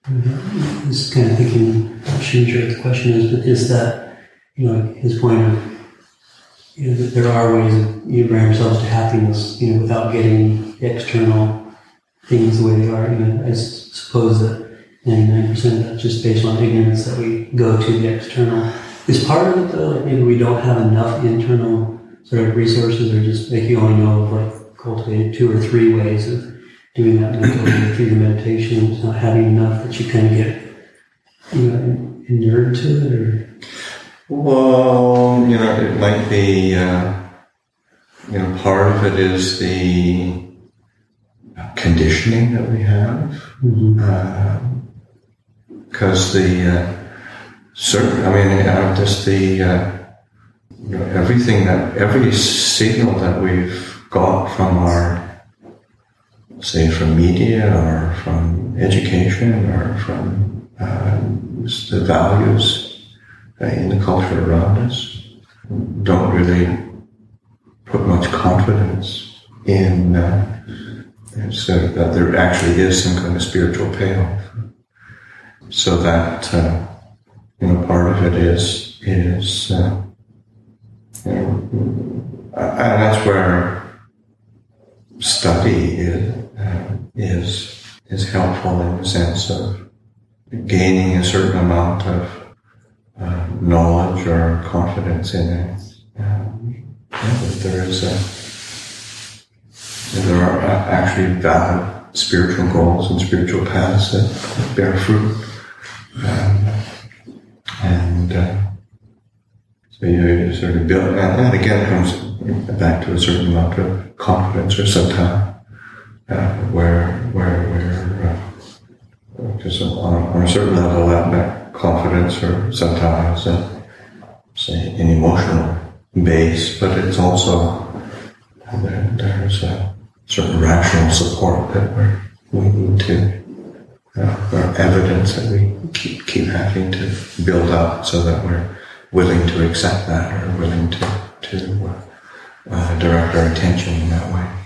Just kind of thinking, I'm not sure what the question is, but is that, his point of, that there are ways of bring ourselves to happiness, without getting the external things the way they are. I suppose that 99% of that's just based on ignorance that we go to the external. Is part of it though, like maybe we don't have enough internal sort of resources, or just like you only know of like cultivated 2 or 3 ways of doing that mentally through the meditation, not having enough that you kind of get inured to it, or? Well, it might be, part of it is the conditioning that we have. Because every signal that we've got from from media or from education or from the values in the culture around us, don't really put much confidence in that there actually is some kind of spiritual payoff. So that part of it is and that's where study is helpful in the sense of gaining a certain amount of knowledge or confidence in it. There are actually valid spiritual goals and spiritual paths that bear fruit. So you sort of build, and again it comes back to a certain amount of confidence or saddha, where just on a certain level that confidence or saddha is an emotional base, but it's also there's a certain rational support that we need to. Or evidence that we keep having to build up so that we're willing to accept that or willing to direct our attention in that way.